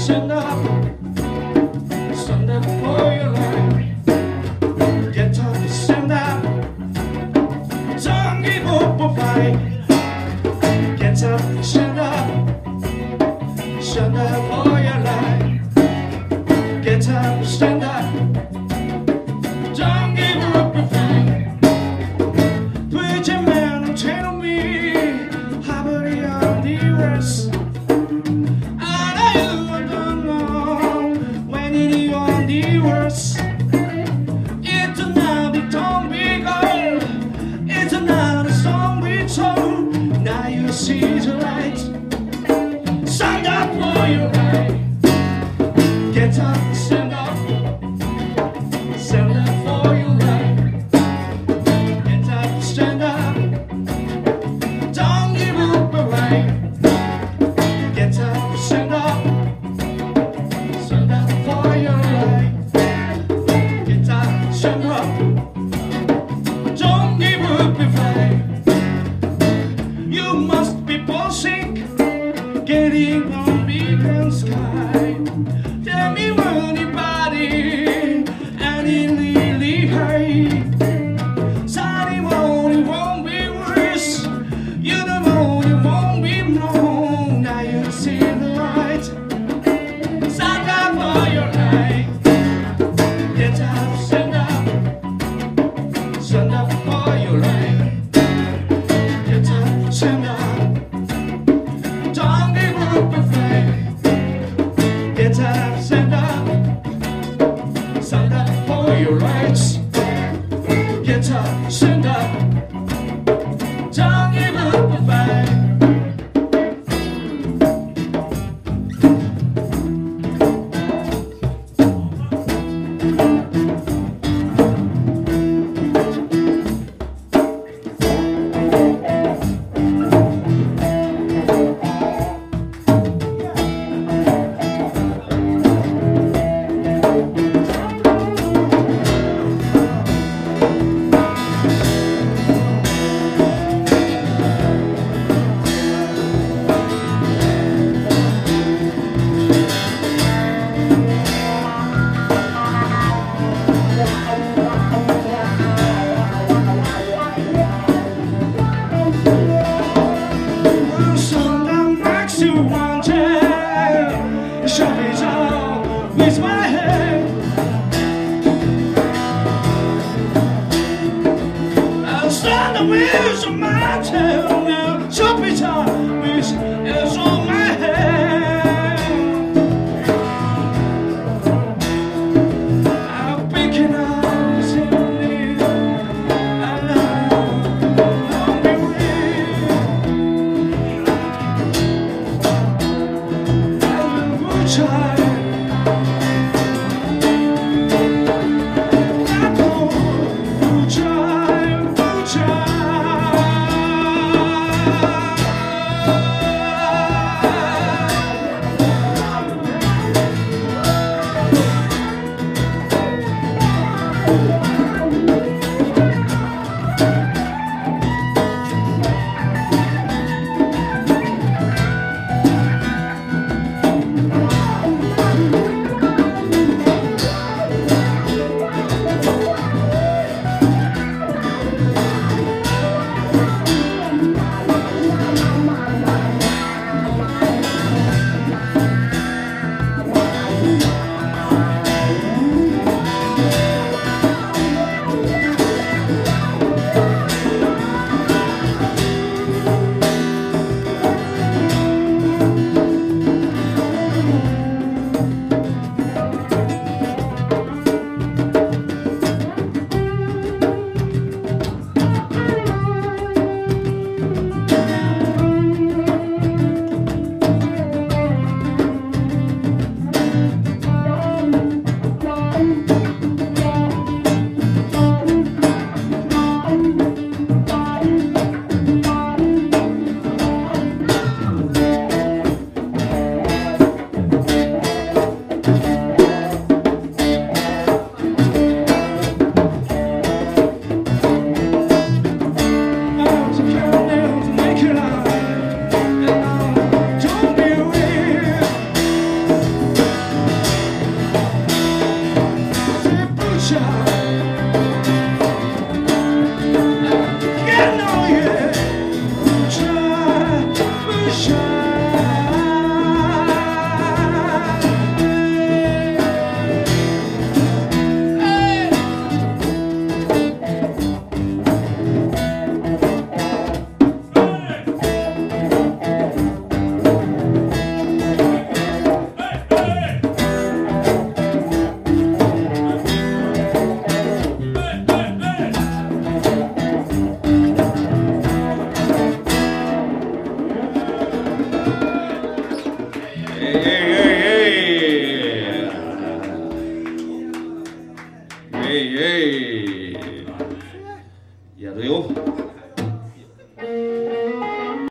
stand up for your life. Get up, stand up, don't give up a fight. Get up, stand up for your life. Get up, stand up, don't give up a fight. Put your man and tell me how about you on the rest. I don't know when you on the worst. It's another don't be girl. It's another song we told. Now you see the light. Stand up for your right. Get up, stand up. Stand up for your right. Get up, stand up. Don't give up a right. Get up, stand up. Stand up for your right. Get up, stand up. Don't give up a fight. You must be pulsing, getting on bigger sky. Tell me when your body and it really hurt. Sunny morning won't be worse. You know it won't be wrong. Now you see the light. Stand up for your life. Get up, stand up. Stand up for your life. Get up, stand up. Don't give up a fight. Get up, stand up. Stand up for your rights. Get up, stand up. Don't give up a fight. Sometimes makes you want it. Shove it all with my head. I'll stand the wheels of my tail now. Shove it all with is on my head. I'm picking up silly. I know I'll be real. Child, やるよ。